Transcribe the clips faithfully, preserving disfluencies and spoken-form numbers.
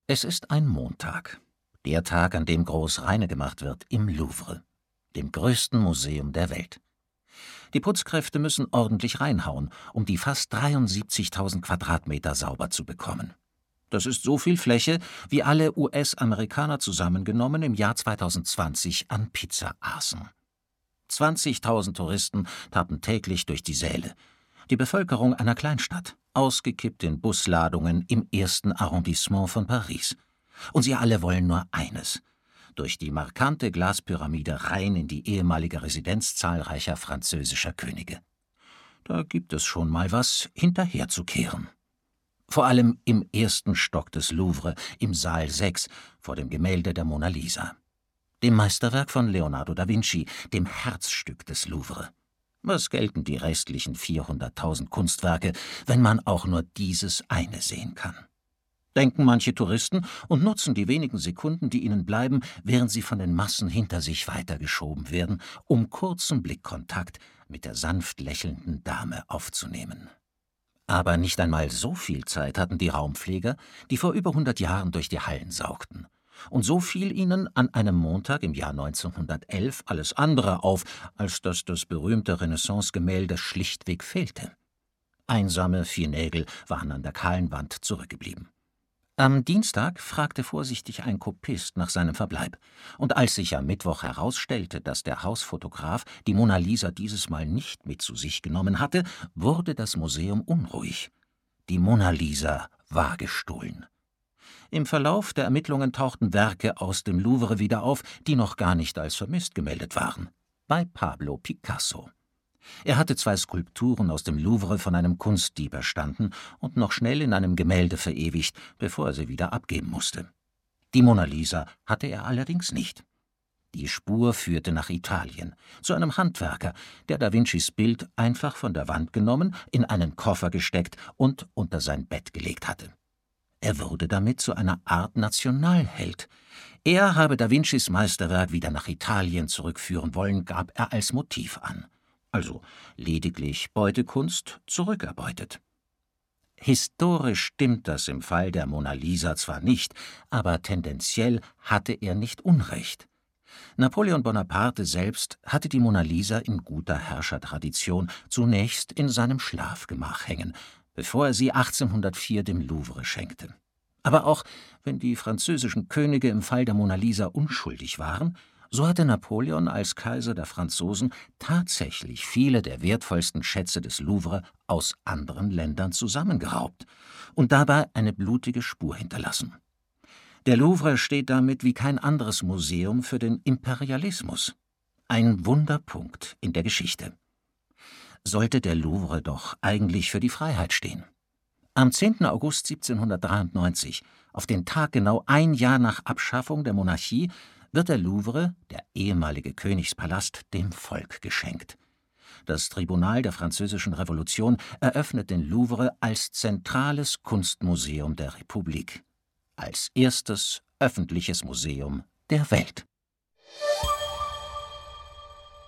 Es ist ein Montag, der Tag, an dem groß reine gemacht wird im Louvre, dem größten Museum der Welt. Die Putzkräfte müssen ordentlich reinhauen, um die fast dreiundsiebzigtausend Quadratmeter sauber zu bekommen. Das ist so viel Fläche, wie alle U S-Amerikaner zusammengenommen im Jahr zweitausendzwanzig an Pizza aßen. zwanzigtausend Touristen taten täglich durch die Säle. Die Bevölkerung einer Kleinstadt, ausgekippt in Busladungen im ersten Arrondissement von Paris. Und sie alle wollen nur eines: durch die markante Glaspyramide rein in die ehemalige Residenz zahlreicher französischer Könige. Da gibt es schon mal was hinterherzukehren. Vor allem im ersten Stock des Louvre, im Saal sechs, vor dem Gemälde der Mona Lisa. Dem Meisterwerk von Leonardo da Vinci, dem Herzstück des Louvre. Was gelten die restlichen vierhunderttausend Kunstwerke, wenn man auch nur dieses eine sehen kann? Denken manche Touristen und nutzen die wenigen Sekunden, die ihnen bleiben, während sie von den Massen hinter sich weitergeschoben werden, um kurzen Blickkontakt mit der sanft lächelnden Dame aufzunehmen. Aber nicht einmal so viel Zeit hatten die Raumpfleger, die vor über hundert Jahren durch die Hallen saugten. Und so fiel ihnen an einem Montag im Jahr neunzehnhundertelf alles andere auf, als dass das berühmte Renaissance-Gemälde schlichtweg fehlte. Einsame vier Nägel waren an der kahlen Wand zurückgeblieben. Am Dienstag fragte vorsichtig ein Kopist nach seinem Verbleib, und als sich am Mittwoch herausstellte, dass der Hausfotograf die Mona Lisa dieses Mal nicht mit zu sich genommen hatte, wurde das Museum unruhig. Die Mona Lisa war gestohlen. Im Verlauf der Ermittlungen tauchten Werke aus dem Louvre wieder auf, die noch gar nicht als vermisst gemeldet waren. Bei Pablo Picasso. Er hatte zwei Skulpturen aus dem Louvre von einem Kunstdieb erstanden und noch schnell in einem Gemälde verewigt, bevor er sie wieder abgeben musste. Die Mona Lisa hatte er allerdings nicht. Die Spur führte nach Italien, zu einem Handwerker, der Da Vincis Bild einfach von der Wand genommen, in einen Koffer gesteckt und unter sein Bett gelegt hatte. Er wurde damit zu einer Art Nationalheld. Er habe Da Vincis Meisterwerk wieder nach Italien zurückführen wollen, gab er als Motiv an. Also lediglich Beutekunst zurückerbeutet. Historisch stimmt das im Fall der Mona Lisa zwar nicht, aber tendenziell hatte er nicht Unrecht. Napoleon Bonaparte selbst hatte die Mona Lisa in guter Herrschertradition zunächst in seinem Schlafgemach hängen, bevor er sie achtzehnhundertvier dem Louvre schenkte. Aber auch wenn die französischen Könige im Fall der Mona Lisa unschuldig waren, so hatte Napoleon als Kaiser der Franzosen tatsächlich viele der wertvollsten Schätze des Louvre aus anderen Ländern zusammengeraubt und dabei eine blutige Spur hinterlassen. Der Louvre steht damit wie kein anderes Museum für den Imperialismus. Ein Wunderpunkt in der Geschichte. Sollte der Louvre doch eigentlich für die Freiheit stehen. Am zehnten August siebzehnhundertdreiundneunzig, auf den Tag genau ein Jahr nach Abschaffung der Monarchie, wird der Louvre, der ehemalige Königspalast, dem Volk geschenkt. Das Tribunal der Französischen Revolution eröffnet den Louvre als zentrales Kunstmuseum der Republik. Als erstes öffentliches Museum der Welt.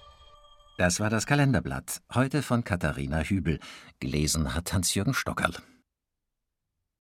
Das war das Kalenderblatt, heute von Katharina Hübel. Gelesen hat Hans-Jürgen Stockerl.